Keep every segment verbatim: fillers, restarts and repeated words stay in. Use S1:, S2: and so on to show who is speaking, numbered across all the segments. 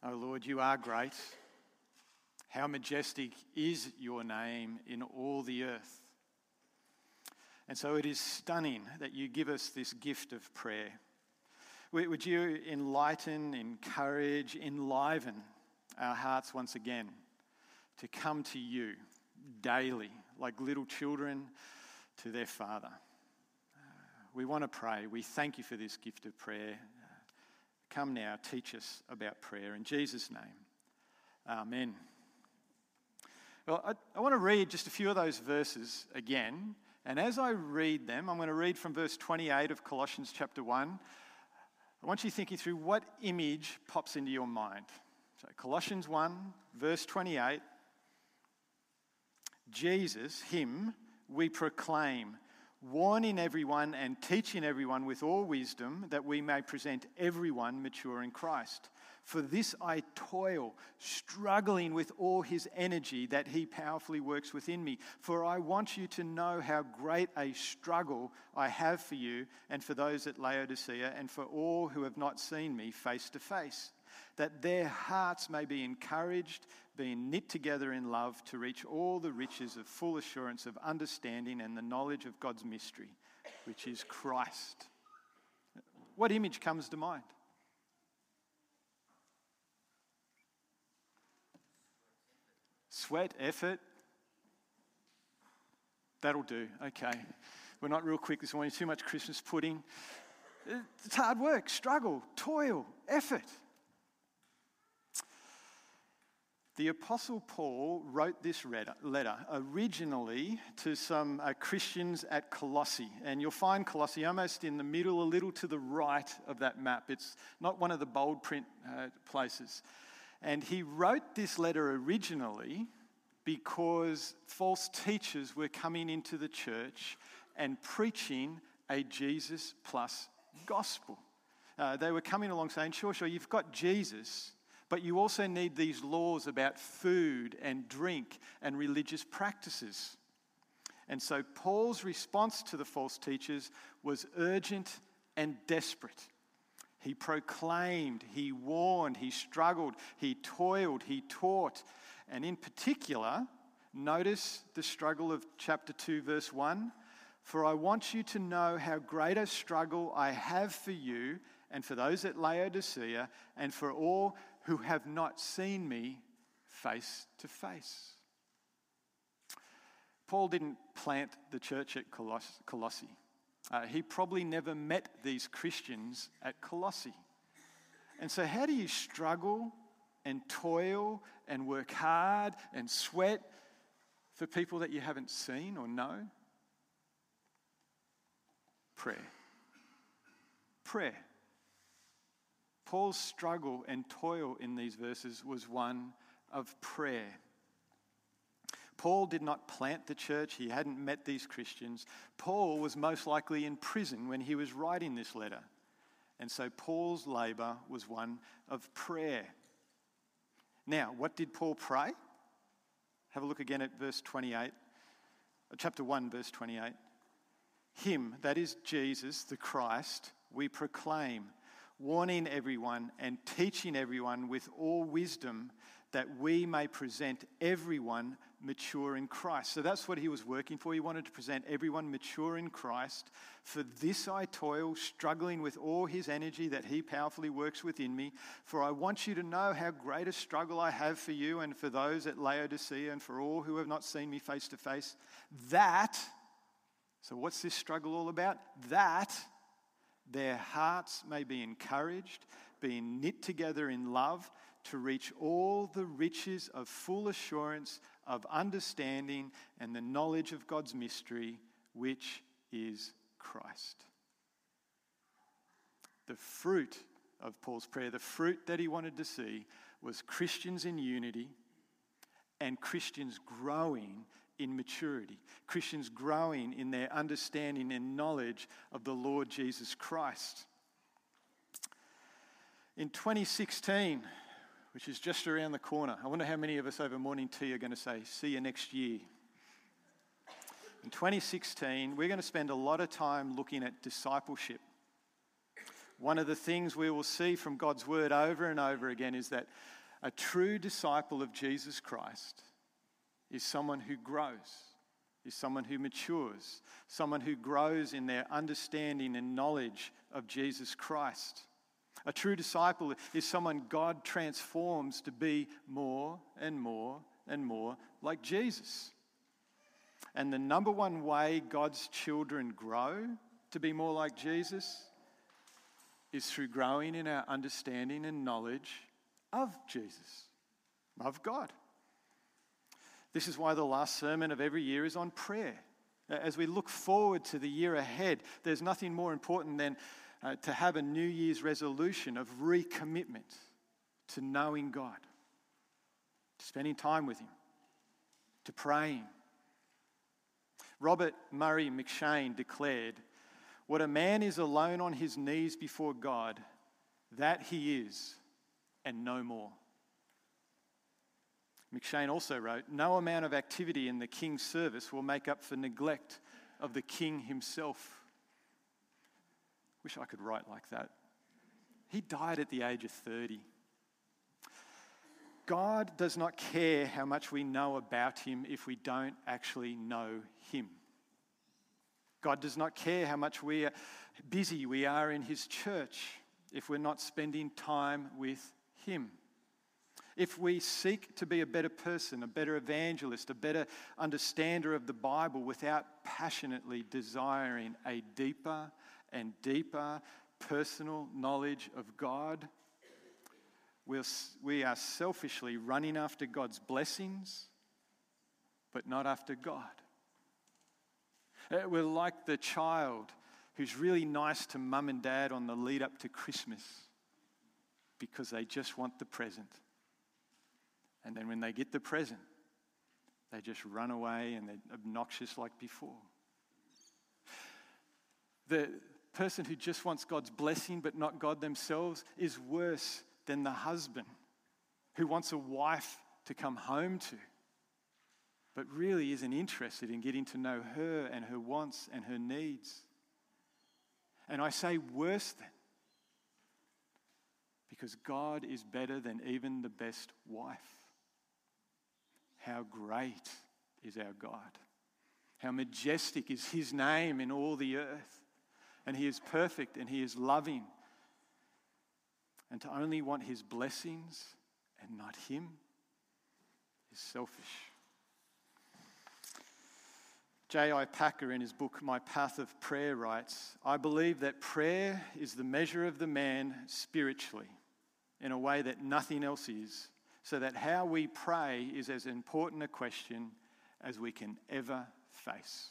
S1: Oh Lord, you are great. How majestic is your name in all the earth. And so it is stunning that you give us this gift of prayer. Would you enlighten, encourage, enliven our hearts once again to come to you daily, like little children to their Father. We want to pray. We thank you for this gift of prayer. Come now, teach us about prayer. In Jesus' name, amen. Well, I, I want to read just a few of those verses again. And as I read them, I'm going to read from verse twenty-eight of Colossians chapter one. I want you thinking through what image pops into your mind. So Colossians one, verse twenty-eight. Jesus, him, we proclaim, warning everyone and teaching everyone with all wisdom, that we may present everyone mature in Christ. For this I toil, struggling with all his energy that he powerfully works within me. For I want you to know how great a struggle I have for you and for those at Laodicea and for all who have not seen me face to face, that their hearts may be encouraged, being knit together in love, to reach all the riches of full assurance of understanding and the knowledge of God's mystery, which is Christ. What image comes to mind? Sweat, effort. That'll do. Okay. We're not real quick this morning. Too much Christmas pudding. It's hard work, struggle, toil, effort. The Apostle Paul wrote this letter originally to some uh, Christians at Colossae. And you'll find Colossae almost in the middle, a little to the right of that map. It's not one of the bold print uh, places. And he wrote this letter originally because false teachers were coming into the church and preaching a Jesus plus gospel. Uh, they were coming along saying, sure, sure, you've got Jesus, but you also need these laws about food and drink and religious practices. And so Paul's response to the false teachers was urgent and desperate. He proclaimed, he warned, he struggled, he toiled, he taught. And in particular, notice the struggle of chapter two, verse one. For I want you to know how great a struggle I have for you and for those at Laodicea and for all who have not seen me face to face. Paul didn't plant the church at Coloss- Colossae. Uh, he probably never met these Christians at Colossae. And so how do you struggle and toil and work hard and sweat for people that you haven't seen or know? Prayer. Prayer. Paul's struggle and toil in these verses was one of prayer. Paul did not plant the church. He hadn't met these Christians. Paul was most likely in prison when he was writing this letter. And so Paul's labour was one of prayer. Now, what did Paul pray? Have a look again at verse twenty-eight, chapter one, verse twenty-eight. Him, that is Jesus, the Christ, we proclaim, warning everyone and teaching everyone with all wisdom, that we may present everyone mature in Christ. So that's what he was working for. He wanted to present everyone mature in Christ. For this I toil, struggling with all his energy that he powerfully works within me. For I want you to know how great a struggle I have for you and for those at Laodicea and for all who have not seen me face to face. That, so what's this struggle all about? That their hearts may be encouraged, being knit together in love, to reach all the riches of full assurance of understanding and the knowledge of God's mystery, which is Christ. The fruit of Paul's prayer, the fruit that he wanted to see, was Christians in unity and Christians growing in maturity, Christians growing in their understanding and knowledge of the Lord Jesus Christ. In twenty sixteen, which is just around the corner, I wonder how many of us over morning tea are going to say, see you next year. In twenty sixteen, we're going to spend a lot of time looking at discipleship. One of the things we will see from God's word over and over again is that a true disciple of Jesus Christ is someone who grows, is someone who matures, someone who grows in their understanding and knowledge of Jesus Christ. A true disciple is someone God transforms to be more and more and more like Jesus. And the number one way God's children grow to be more like Jesus is through growing in our understanding and knowledge of Jesus, of God. This is why the last sermon of every year is on prayer. As we look forward to the year ahead, there's nothing more important than uh, to have a New Year's resolution of recommitment to knowing God, to spending time with Him, to praying. Robert Murray McCheyne declared, "What a man is alone on his knees before God, that he is, and no more." McCheyne also wrote, "No amount of activity in the king's service will make up for neglect of the king himself." Wish I could write like that. He died at the age of thirty. God does not care how much we know about Him if we don't actually know Him. God does not care how much we are busy we are in His church if we're not spending time with Him. If we seek to be a better person, a better evangelist, a better understander of the Bible without passionately desiring a deeper and deeper personal knowledge of God, we'll, we are selfishly running after God's blessings, but not after God. We're like the child who's really nice to mum and dad on the lead up to Christmas because they just want the present. And then when they get the present, they just run away and they're obnoxious like before. The person who just wants God's blessing but not God themselves is worse than the husband who wants a wife to come home to, but really isn't interested in getting to know her and her wants and her needs. And I say worse than, because God is better than even the best wife. How great is our God. How majestic is His name in all the earth. And He is perfect and He is loving. And to only want His blessings and not Him is selfish. J I Packer, in his book My Path of Prayer, writes, "I believe that prayer is the measure of the man spiritually in a way that nothing else is, so that how we pray is as important a question as we can ever face."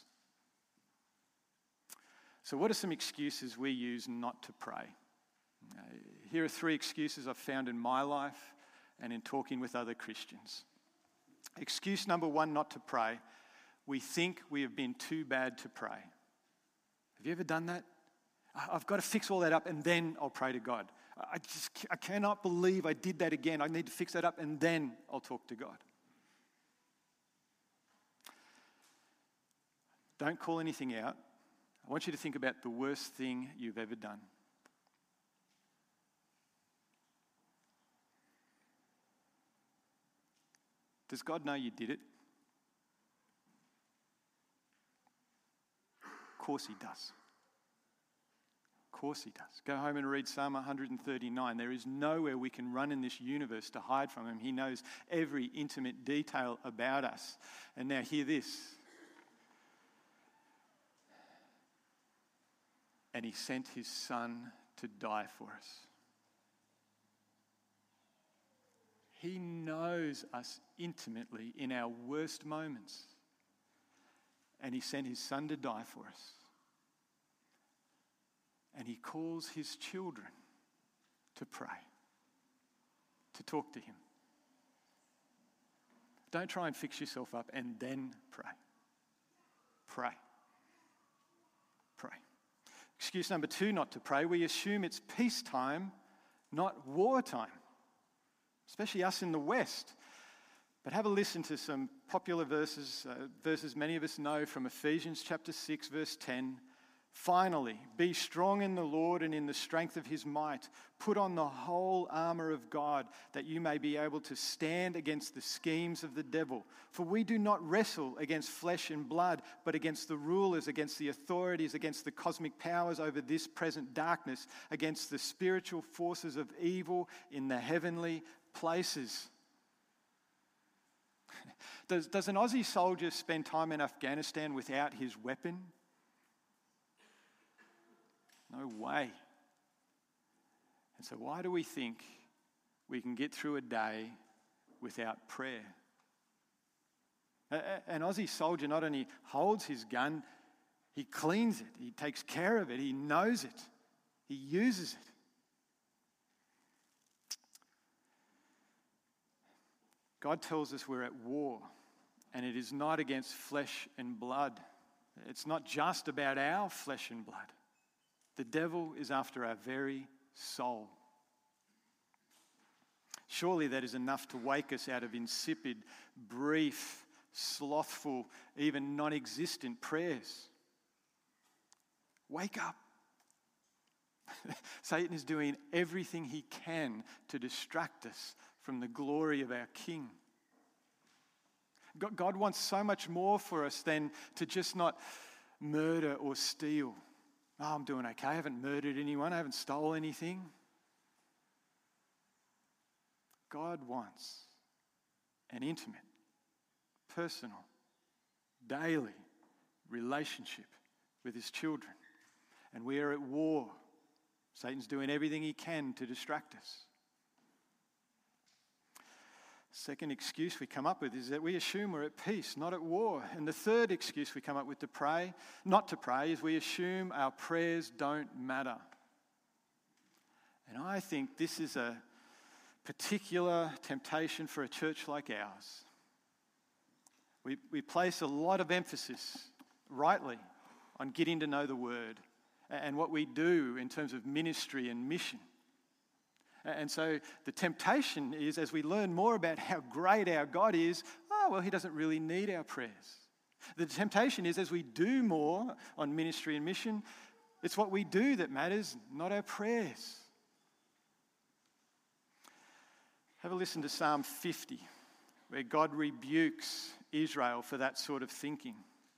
S1: So what are some excuses we use not to pray? Uh, here are three excuses I've found in my life and in talking with other Christians. Excuse number one not to pray: we think we have been too bad to pray. Have you ever done that? I've got to fix all that up and then I'll pray to God. I just I cannot believe I did that again. I need to fix that up and then I'll talk to God. Don't call anything out. I want you to think about the worst thing you've ever done. Does God know you did it? Of course He does. Of course He does. Go home and read Psalm one thirty-nine. There is nowhere we can run in this universe to hide from Him. He knows every intimate detail about us. And now hear this. And He sent His Son to die for us. He knows us intimately in our worst moments. And He sent His Son to die for us. And He calls His children to pray, to talk to Him. Don't try and fix yourself up and then pray. Pray. Pray. Excuse number two not to pray: we assume it's peacetime, not wartime, especially us in the West. But have a listen to some popular verses, uh, verses many of us know from Ephesians chapter six, verse ten. Finally, be strong in the Lord and in the strength of his might. Put on the whole armor of God, that you may be able to stand against the schemes of the devil. For we do not wrestle against flesh and blood, but against the rulers, against the authorities, against the cosmic powers over this present darkness, against the spiritual forces of evil in the heavenly places. Does, does an Aussie soldier spend time in Afghanistan without his weapon? No way. And so why do we think we can get through a day without prayer? An Aussie soldier not only holds his gun, he cleans it, he takes care of it, he knows it, he uses it. God tells us we're at war, and it is not against flesh and blood. It's not just about our flesh and blood. The devil is after our very soul. Surely that is enough to wake us out of insipid, brief, slothful, even non-existent prayers. Wake up. Satan is doing everything he can to distract us from the glory of our King. God wants so much more for us than to just not murder or steal. Oh, I'm doing okay. I haven't murdered anyone. I haven't stolen anything. God wants an intimate, personal, daily relationship with his children. And we are at war. Satan's doing everything he can to distract us. Second excuse we come up with is that we assume we're at peace, not at war. And the third excuse we come up with to pray, not to pray, is we assume our prayers don't matter. And I think this is a particular temptation for a church like ours. We, we place a lot of emphasis, rightly, on getting to know the Word and what we do in terms of ministry and mission. And so the temptation is, as we learn more about how great our God is, oh, well, he doesn't really need our prayers. The temptation is, as we do more on ministry and mission, it's what we do that matters, not our prayers. Have a listen to Psalm fifty, where God rebukes Israel for that sort of thinking.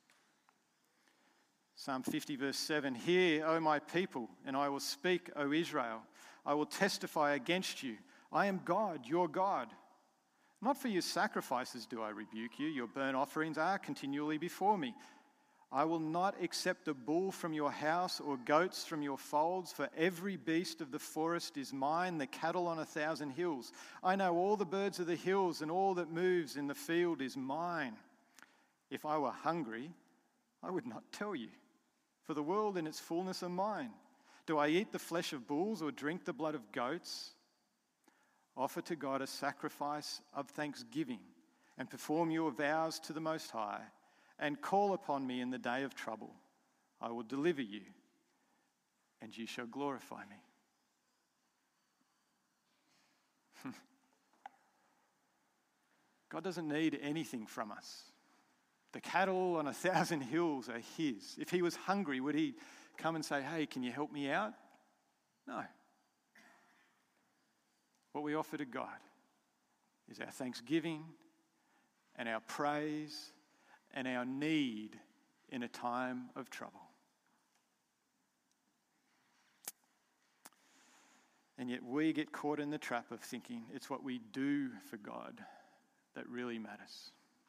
S1: Psalm fifty, verse seven, "Hear, O my people, and I will speak, O Israel. I will testify against you. I am God, your God. Not for your sacrifices do I rebuke you. Your burnt offerings are continually before me. I will not accept a bull from your house or goats from your folds, for every beast of the forest is mine, the cattle on a thousand hills. I know all the birds of the hills, and all that moves in the field is mine. If I were hungry, I would not tell you, for the world and its fullness are mine. Do I eat the flesh of bulls or drink the blood of goats? Offer to God a sacrifice of thanksgiving and perform your vows to the Most High, and call upon me in the day of trouble. I will deliver you, and you shall glorify me." God doesn't need anything from us. The cattle on a thousand hills are his. If he was hungry, would he come and say, "Hey, can you help me out?" No. What we offer to God is our thanksgiving and our praise and our need in a time of trouble. And yet we get caught in the trap of thinking it's what we do for God that really matters.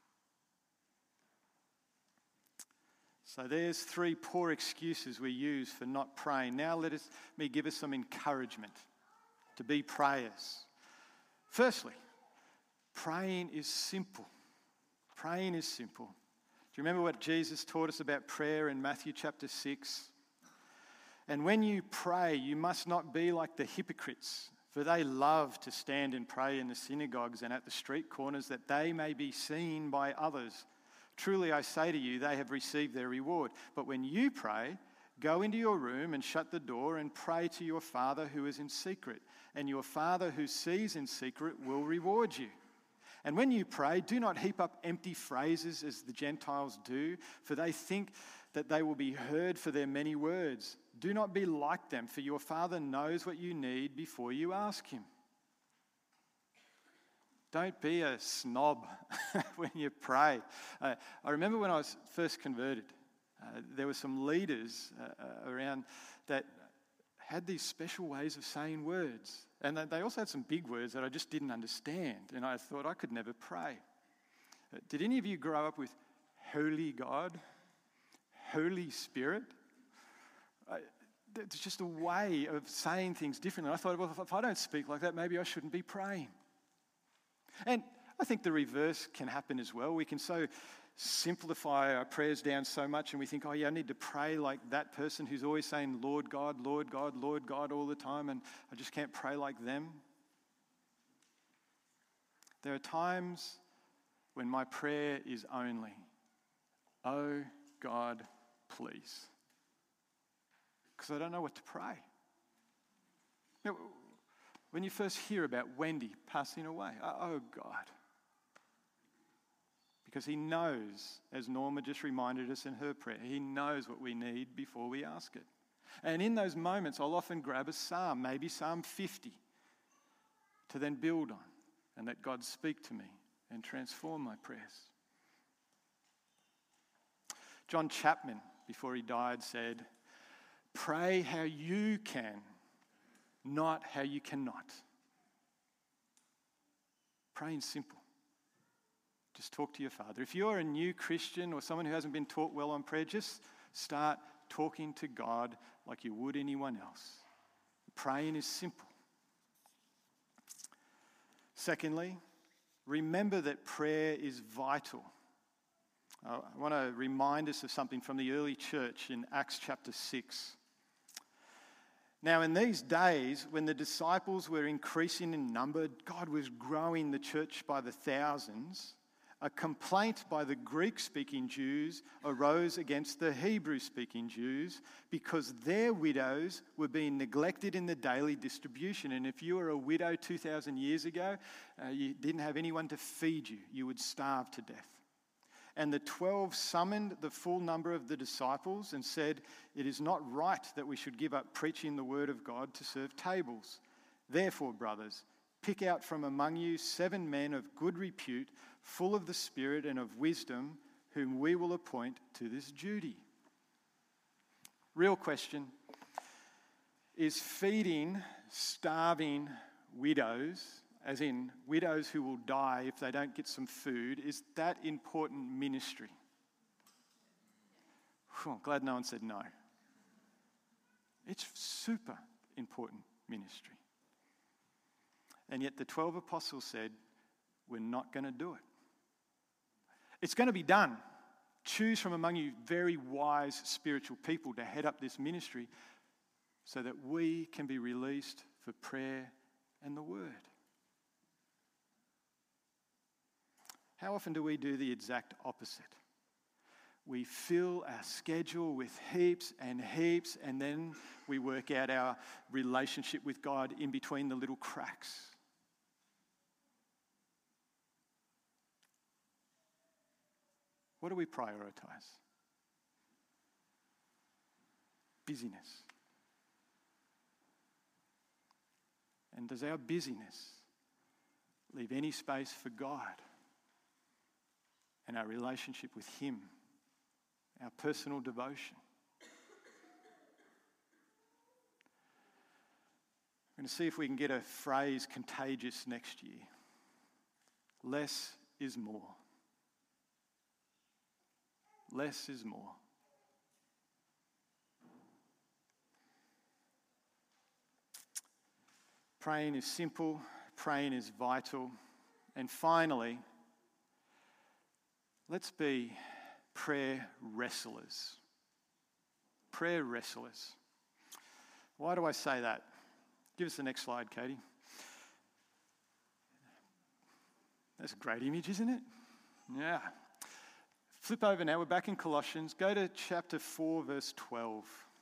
S1: So there's three poor excuses we use for not praying. Now let us, me give us some encouragement to be prayers. Firstly, praying is simple. Praying is simple. Do you remember what Jesus taught us about prayer in Matthew chapter six? "And when you pray, you must not be like the hypocrites, for they love to stand and pray in the synagogues and at the street corners, that they may be seen by others. Truly I say to you, they have received their reward. But when you pray, go into your room and shut the door and pray to your Father who is in secret, and your Father who sees in secret will reward you. And when you pray, do not heap up empty phrases as the Gentiles do, for they think that they will be heard for their many words. Do not be like them, for your Father knows what you need before you ask him. Don't be a snob when you pray. Uh, I remember when I was first converted, uh, there were some leaders uh, around that had these special ways of saying words. And they also had some big words that I just didn't understand. And I thought I could never pray. Uh, did any of you grow up with Holy God? Holy Spirit? Uh, it's just a way of saying things differently. I thought, well, if I don't speak like that, maybe I shouldn't be praying. And I think the reverse can happen as well. We can so simplify our prayers down so much and we think, oh yeah, I need to pray like that person who's always saying, Lord God, Lord God, Lord God all the time, and I just can't pray like them. There are times when my prayer is only, oh God, please. Because I don't know what to pray. You know, when you first hear about Wendy passing away, oh God. Because he knows, as Norma just reminded us in her prayer, he knows what we need before we ask it. And in those moments, I'll often grab a psalm, maybe Psalm fifty, to then build on and let God speak to me and transform my prayers. John Chapman, before he died, said, pray how you can, not how you cannot. Praying simple. Just talk to your Father. If you're a new Christian or someone who hasn't been taught well on prayer, just start talking to God like you would anyone else. Praying is simple. Secondly, remember that prayer is vital. I want to remind us of something from the early church in Acts chapter six. Now, in these days, when the disciples were increasing in number, God was growing the church by the thousands. A complaint by the Greek-speaking Jews arose against the Hebrew-speaking Jews because their widows were being neglected in the daily distribution. And if you were a widow two thousand years ago, uh, you didn't have anyone to feed you. You would starve to death. And the twelve summoned the full number of the disciples and said, it is not right that we should give up preaching the word of God to serve tables. Therefore, brothers, pick out from among you seven men of good repute, full of the Spirit and of wisdom, whom we will appoint to this duty. Real question, is feeding starving widows, as in widows who will die if they don't get some food, is that important ministry? Whew, I'm glad no one said no. It's super important ministry. And yet the twelve apostles said, we're not going to do it. It's going to be done. Choose from among you very wise spiritual people to head up this ministry so that we can be released for prayer and the word. How often do we do the exact opposite? We fill our schedule with heaps and heaps, and then we work out our relationship with God in between the little cracks. What do we prioritize? Busyness. And does our busyness leave any space for God and our relationship with Him, our personal devotion? We're going to see if we can get a phrase contagious next year. Less is more. Less is more. Praying is simple, praying is vital. And finally, let's be prayer wrestlers. Prayer wrestlers. Why do I say that? Give us the next slide, Katie. That's a great image, isn't it? Yeah. Flip over now. We're back in Colossians. Go to chapter four, verse twelve.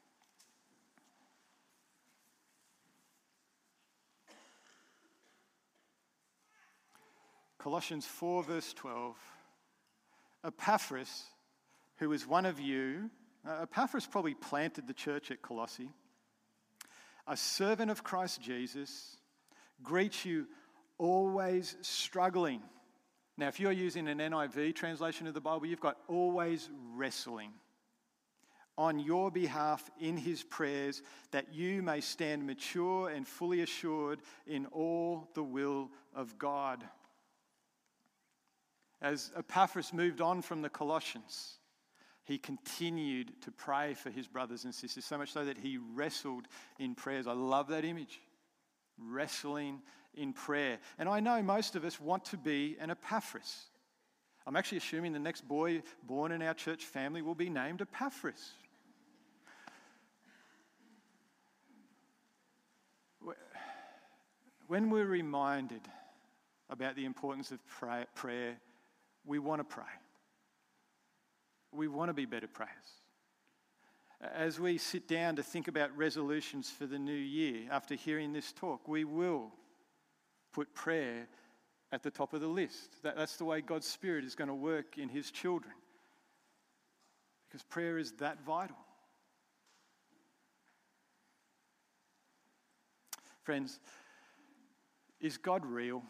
S1: Colossians four, verse twelve. Epaphras, who is one of you Uh, Epaphras probably planted the church at Colossae. A servant of Christ Jesus, greets you always struggling. Now, if you're using an N I V translation of the Bible, you've got always wrestling on your behalf in his prayers, that you may stand mature and fully assured in all the will of God. As Epaphras moved on from the Colossians, he continued to pray for his brothers and sisters, so much so that he wrestled in prayers. I love that image. Wrestling in prayer. And I know most of us want to be an Epaphras. I'm actually assuming the next boy born in our church family will be named Epaphras. When we're reminded about the importance of prayer, we want to pray. We want to be better prayers. As we sit down to think about resolutions for the new year, after hearing this talk, we will put prayer at the top of the list. That, that's the way God's Spirit is going to work in his children. Because prayer is that vital. Friends, is God real?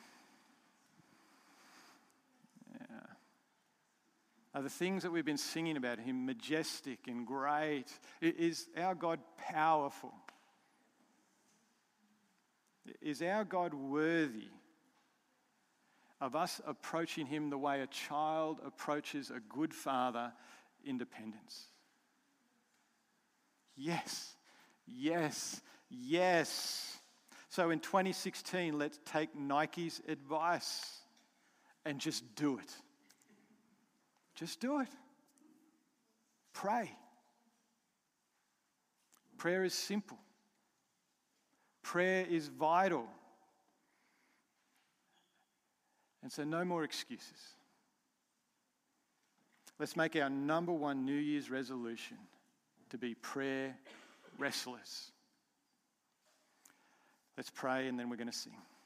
S1: Yeah. Are the things that we've been singing about him majestic and great? Is our God powerful? Is our God worthy of us approaching him the way a child approaches a good father in dependence? Yes, yes, yes. So in twenty sixteen, let's take Nike's advice and just do it. Just do it. Pray. Prayer is simple. Prayer is vital. And so no more excuses. Let's make our number one New Year's resolution to be prayer wrestlers. Let's pray and then we're going to sing.